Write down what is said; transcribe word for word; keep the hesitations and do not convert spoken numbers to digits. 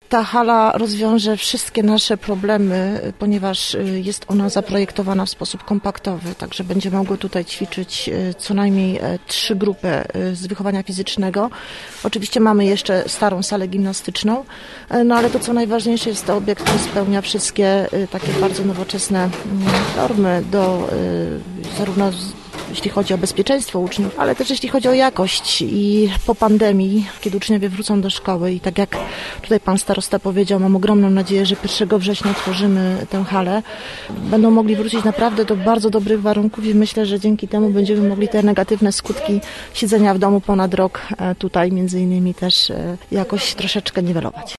Ta hala rozwiąże wszystkie nasze problemy, ponieważ jest ona zaprojektowana w sposób kompaktowy, także będzie mogły tutaj ćwiczyć co najmniej trzy grupy z wychowania fizycznego. Oczywiście mamy jeszcze starą salę gimnastyczną, no ale to co najważniejsze jest to obiekt, który spełnia wszystkie takie bardzo nowoczesne normy do zarówno jeśli chodzi o bezpieczeństwo uczniów, ale też jeśli chodzi o jakość. I po pandemii, kiedy uczniowie wrócą do szkoły i tak jak tutaj pan starosta powiedział, mam ogromną nadzieję, że pierwszego września otworzymy tę halę, będą mogli wrócić naprawdę do bardzo dobrych warunków i myślę, że dzięki temu będziemy mogli te negatywne skutki siedzenia w domu ponad rok tutaj między innymi też jakoś troszeczkę niwelować.